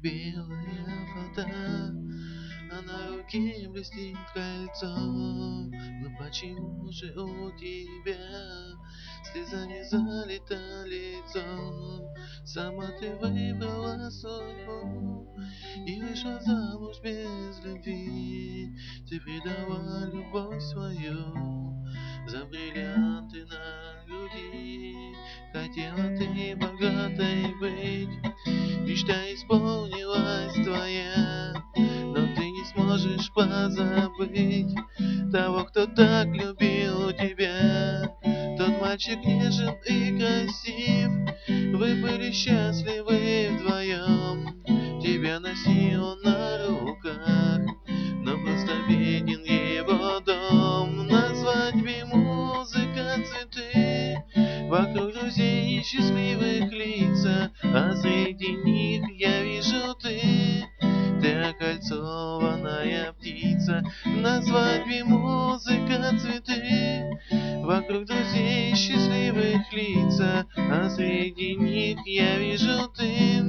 белая вода, а на руке блестит кольцо. Но почему же у тебя слезами залито лицо? Сама ты выбрала судьбу и вышла замуж без любви. Ты предала любовь свою за бриллианты на груди. Хотела ты богатой быть, мечта исполнилась твоя, но ты не сможешь позабыть того, кто так любил тебя. Тот мальчик нежен и красив, вы были счастливы вдвоем. Тебя носил на руках, но просто беден его дом. На свадьбе музыка, цветы, вокруг друзей счастливых лица, а среди них я вижу ты окольцованная птица. На свадьбе музыка, цветы, вокруг друзей счастливых лица, а среди них я вижу ты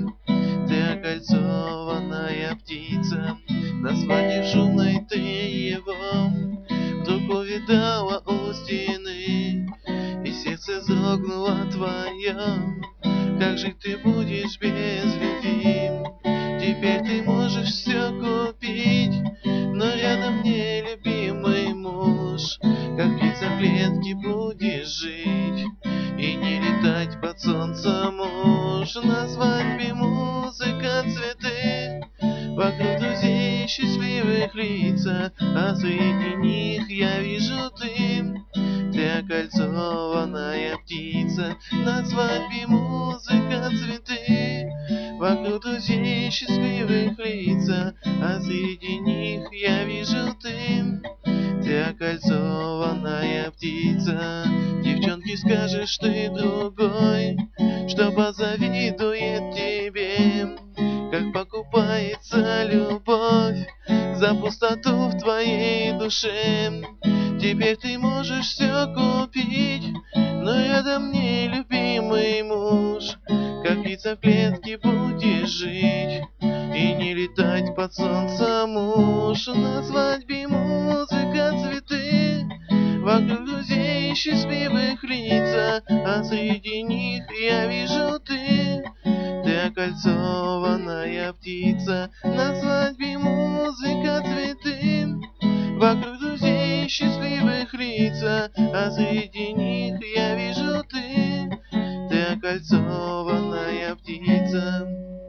окольцованная птица. На свадьбе шумной ты его вдруг увидала у стены, и сердце дрогнуло твое. Как же ты будешь без любви? Теперь ты можешь все купить, но рядом нелюбимый муж. Как птица в клетке будешь жить и не летать под солнцем муж. На свадьбе музыка, цветы, вокруг друзей счастливых лица, а среди них я вижу ты окольцованная птица. На свадьбе музыка, цветы, вокруг друзей счастливых лица, а среди них я вижу ты окольцованная птица. Девчонке скажешь ты другой, что позавидует тебе, как покупается любовь за пустоту в твоей душе. Теперь ты можешь все купить, но рядом нелюбимый муж. Как птица в клетке будешь жить и не летать под солнцем муж. На свадьбе музыка, цветы, вокруг друзей счастливых лица, а среди них я вижу ты окольцованная птица. На свадьбе музыка, цветы, вокруг друзей счастливых лица, а среди них я вижу ты окольцованная